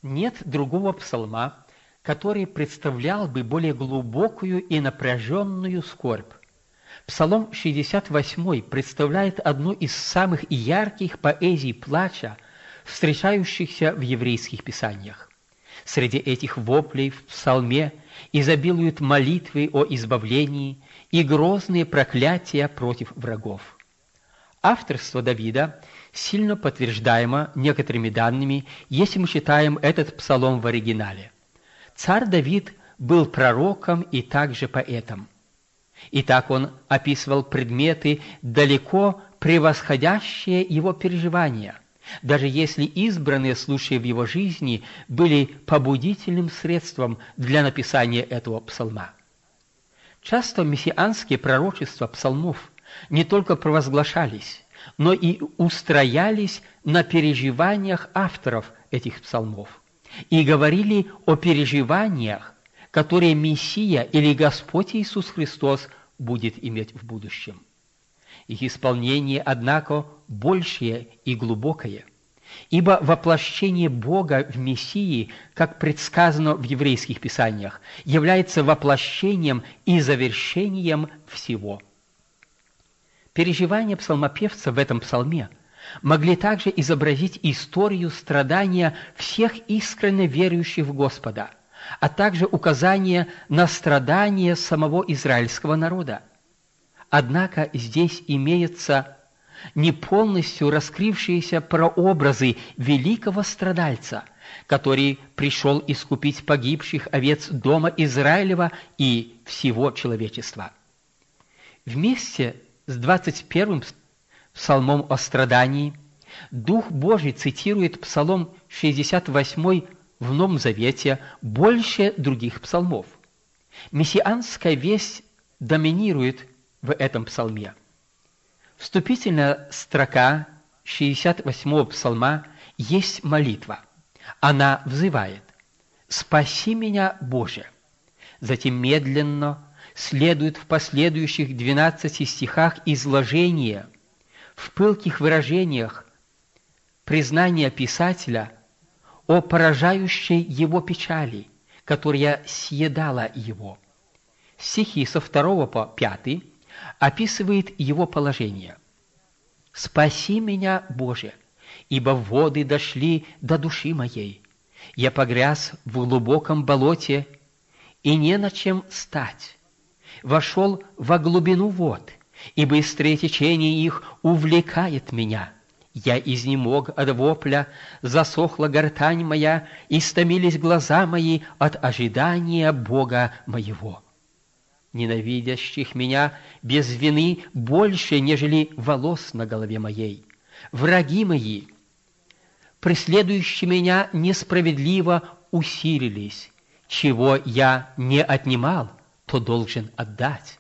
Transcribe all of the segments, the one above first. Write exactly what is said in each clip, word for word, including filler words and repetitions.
Нет другого псалма, который представлял бы более глубокую и напряженную скорбь. Псалом шестьдесят восемь представляет одну из самых ярких поэзий плача, встречающихся в еврейских писаниях. Среди этих воплей в псалме изобилуют молитвы о избавлении и грозные проклятия против врагов. Авторство Давида сильно подтверждаемо некоторыми данными, если мы читаем этот псалом в оригинале. Царь Давид был пророком и также поэтом. И так он описывал предметы, далеко превосходящие его переживания, даже если избранные случаи в его жизни были побудительным средством для написания этого псалма. Часто мессианские пророчества псалмов не только провозглашались, но и устроялись на переживаниях авторов этих псалмов и говорили о переживаниях, которые Мессия или Господь Иисус Христос будет иметь в будущем. Их исполнение, однако, большее и глубокое, ибо воплощение Бога в Мессии, как предсказано в еврейских писаниях, является воплощением и завершением всего. Переживания псалмопевца в этом псалме могли также изобразить историю страдания всех искренне верующих в Господа, а также указание на страдания самого израильского народа. Однако здесь имеются не полностью раскрывшиеся прообразы великого страдальца, который пришел искупить погибших овец дома Израилева и всего человечества. Вместе с двадцать первым псалмом о страдании Дух Божий цитирует псалом шестьдесят восемь в Новом Завете больше других псалмов. Мессианская весть доминирует в этом псалме. Вступительная строка шестьдесят восьмого псалма есть молитва. Она взывает: «Спаси меня, Боже». Затем медленно следует в последующих двенадцати стихах изложение, в пылких выражениях признание писателя о поражающей его печали, которая съедала его. Стихи со второго по пятый описывает его положение. «Спаси меня, Боже, ибо воды дошли до души моей. Я погряз в глубоком болоте, и не на чем стать. Вошел во глубину вод, и быстрое течение их увлекает меня. Я изнемог от вопля, засохла гортань моя, и стомились глаза мои от ожидания Бога моего. Ненавидящих меня без вины больше, нежели волос на голове моей. Враги мои, преследующие меня несправедливо, усилились. Чего я не отнимал, то должен отдать».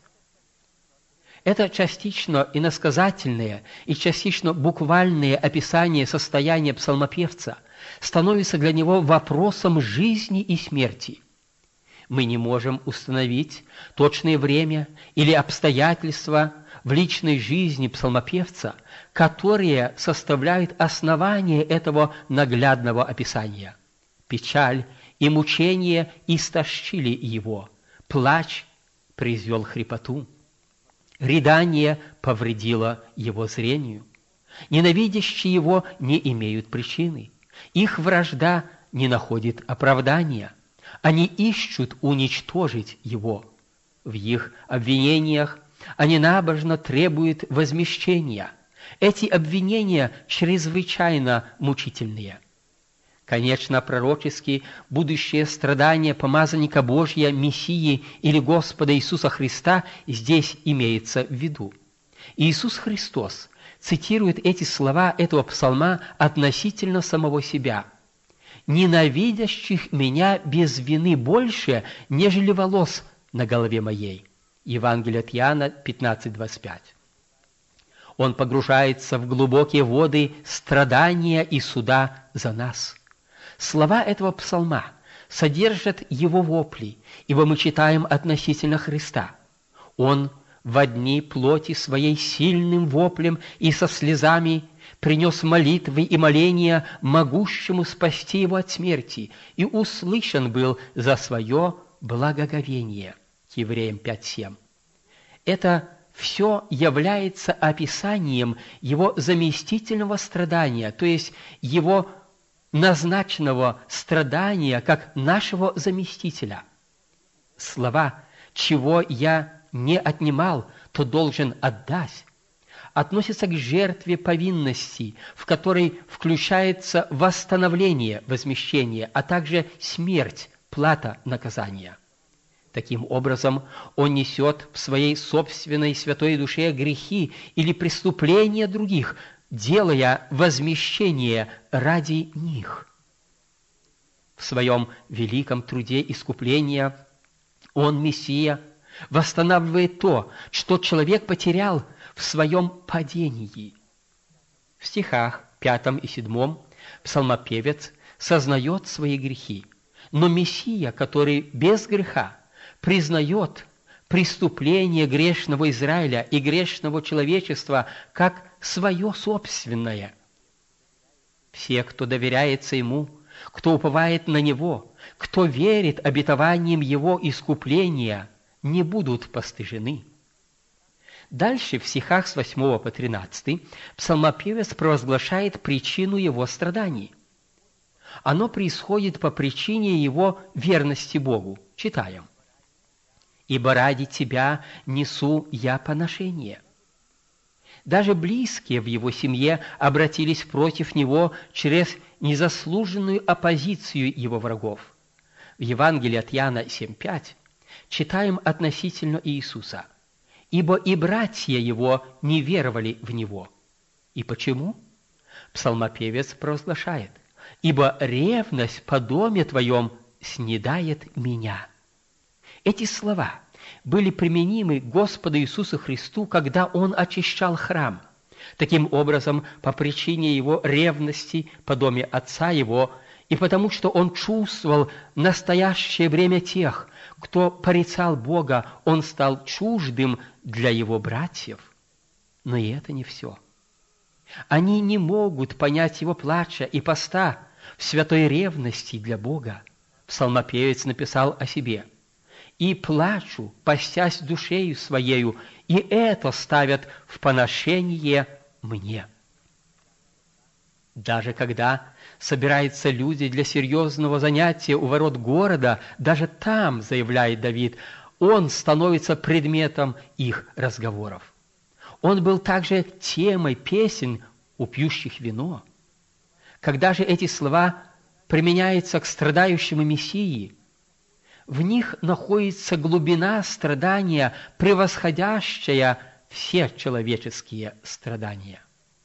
Это частично иносказательное и частично буквальное описание состояния псалмопевца становится для него вопросом жизни и смерти. Мы не можем установить точное время или обстоятельства в личной жизни псалмопевца, которые составляют основание этого наглядного описания. Печаль и мучение истощили его, плач произвел хрипоту, рыдание повредило его зрению. Ненавидящие его не имеют причины, их вражда не находит оправдания. Они ищут уничтожить его. В их обвинениях они набожно требуют возмещения. Эти обвинения чрезвычайно мучительные. Конечно, пророчески будущее страдание помазанника Божия, Мессии или Господа Иисуса Христа здесь имеется в виду. Иисус Христос цитирует эти слова этого псалма относительно самого себя: «Ненавидящих меня без вины больше, нежели волос на голове моей». Евангелие от Иоанна пятнадцать двадцать пять. Он погружается в глубокие воды страдания и суда за нас. Слова этого псалма содержат его вопли, ибо мы читаем относительно Христа. Он во дни плоти своей сильным воплем и со слезами принес молитвы и моления могущему спасти его от смерти, и услышан был за свое благоговение. К Евреям пять семь. Это все является описанием его заместительного страдания, то есть его назначенного страдания как нашего заместителя. Слова «чего я не отнимал, то должен отдать» относятся к жертве повинности, в которой включается восстановление возмещения, а также смерть, плата наказания. Таким образом, он несет в своей собственной святой душе грехи или преступления других, делая возмещение ради них. В своем великом труде искупления он, Мессия, восстанавливает то, что человек потерял в своем падении. В стихах пятом и седьмом псалмопевец сознает свои грехи, но Мессия, который без греха, признает преступление грешного Израиля и грешного человечества как свое собственное. Все, кто доверяется Ему, кто уповает на Него, кто верит обетованиям Его искупления, не будут постыжены. Дальше, в стихах с восьмого по тринадцатый, псалмопевец провозглашает причину его страданий. Оно происходит по причине его верности Богу. Читаем. «Ибо ради тебя несу я поношение». Даже близкие в его семье обратились против него через незаслуженную оппозицию его врагов. В Евангелии от Иоанна семь пять читаем относительно Иисуса. «Ибо и братья его не веровали в Него». И почему? Псалмопевец провозглашает: «Ибо ревность по доме Твоем снедает меня». Эти слова были применимы Господу Иисусу Христу, когда Он очищал храм. Таким образом, по причине Его ревности по доме Отца Его и потому, что Он чувствовал настоящее время тех, кто порицал Бога, Он стал чуждым для Его братьев. Но и это не все. Они не могут понять Его плача и поста в святой ревности для Бога. Псалмопевец написал о себе: «И плачу, постясь душею своею, и это ставят в поношение мне». Даже когда собираются люди для серьезного занятия у ворот города, даже там, заявляет Давид, он становится предметом их разговоров. Он был также темой песен у пьющих вино. Когда же эти слова применяются к страдающему Мессии, в них находится глубина страдания, превосходящая все человеческие страдания.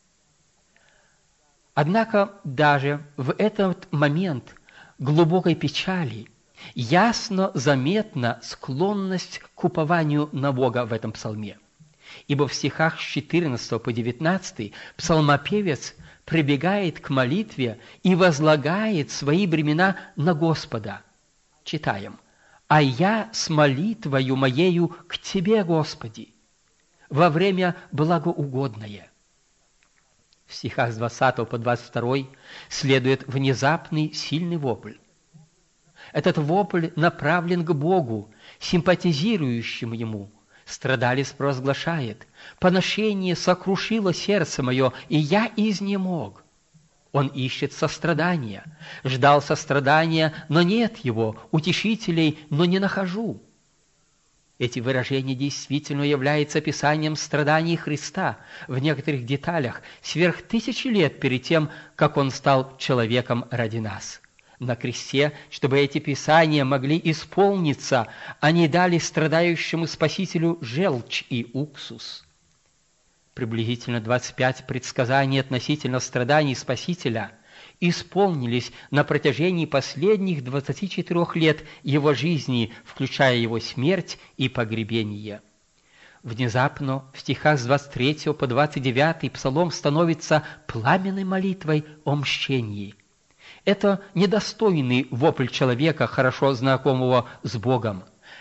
Однако даже в этот момент глубокой печали ясно заметна склонность к упованию на Бога в этом псалме. Ибо в стихах с четырнадцатого по девятнадцатый псалмопевец прибегает к молитве и возлагает свои бремена на Господа. Читаем. «А я с молитвою моею к Тебе, Господи, во время благоугодное». В стихах с двадцатого по двадцать второй следует внезапный сильный вопль. Этот вопль направлен к Богу, симпатизирующему Ему. Страдалец провозглашает: «Поношение сокрушило сердце мое, и я изнемог». Он ищет сострадания, ждал сострадания, но нет его, утешителей, но не нахожу. Эти выражения действительно являются описанием страданий Христа в некоторых деталях сверх тысячи лет перед тем, как Он стал человеком ради нас. На кресте, чтобы эти писания могли исполниться, они дали страдающему Спасителю желчь и уксус. Приблизительно двадцать пять предсказаний относительно страданий Спасителя исполнились на протяжении последних двадцати четырёх лет Его жизни, включая Его смерть и погребение. Внезапно в стихах с двадцать третьего по двадцать девятый псалом становится пламенной молитвой о мщении. Это недостойный вопль человека, хорошо знакомого с Богом.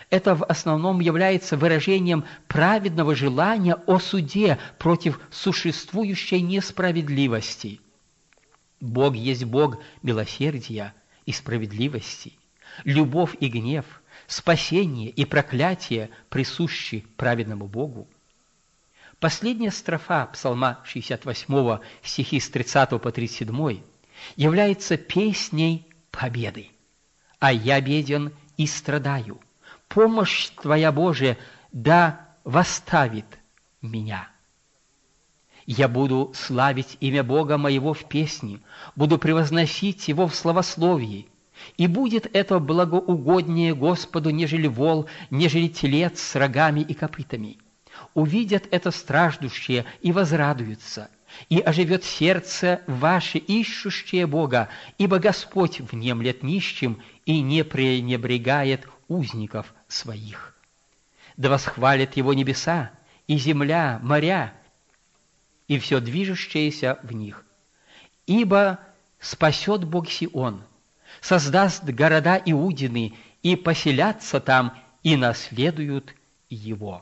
Это в основном является выражением праведного желания о суде против существующей несправедливости. Бог есть Бог милосердия и справедливости. Любовь и гнев, спасение и проклятие присущи праведному Богу. Последняя строфа Псалма шестьдесят восьмого, стихи с тридцатого по тридцать седьмой, является песней победы. «А я беден и страдаю. Помощь Твоя, Божия, да восставит меня. Я буду славить имя Бога моего в песне, буду превозносить Его в славословии, и будет это благоугоднее Господу, нежели вол, нежели телец с рогами и копытами. Увидят это страждущие и возрадуются, и оживет сердце ваше, ищущее Бога, ибо Господь внемлет нищим и не пренебрегает узников своих. Да восхвалят Его небеса, и земля, моря, и все движущееся в них. Ибо спасет Бог Сион, создаст города Иудины, и поселятся там, и наследуют его.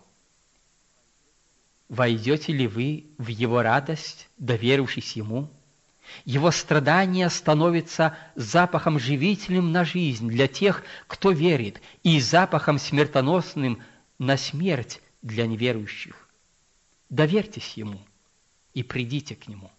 Войдете ли вы в Его радость, доверившись Ему? Его страдания становятся запахом живительным на жизнь для тех, кто верит, и запахом смертоносным на смерть для неверующих. Доверьтесь Ему и придите к Нему.